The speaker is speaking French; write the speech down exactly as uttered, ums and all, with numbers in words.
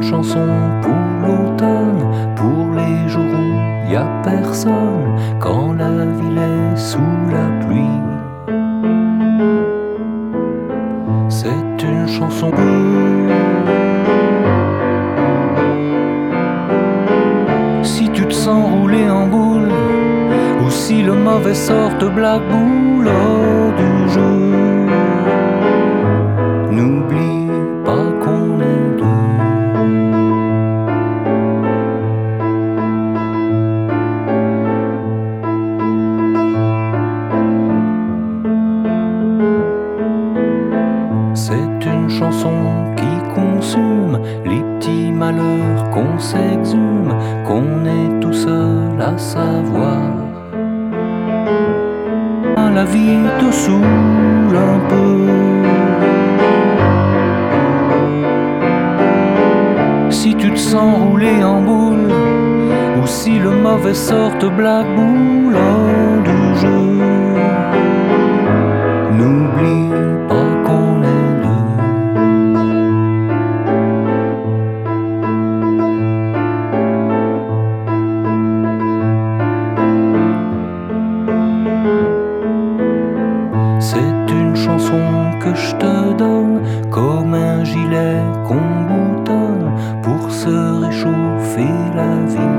chanson pour l'automne, pour les jours où y a personne, quand la ville est sous la pluie. C'est une chanson si tu te sens rouler en boule, ou si le mauvais sort te blague boule hors du jeu. N'oublie pas qu'on est deux. C'est une chanson qui consume les petits malheurs qu'on s'exhume, qu'on est tout seul à savoir. La vie te saoule un peu, si tu te sens rouler en boule, ou si le mauvais sort te blague boule hors du jeu. N'oublie pas qu'on est deux. C'est une chanson que je te donne, comme un gilet qu'on boutonne pour se réchauffer la vie.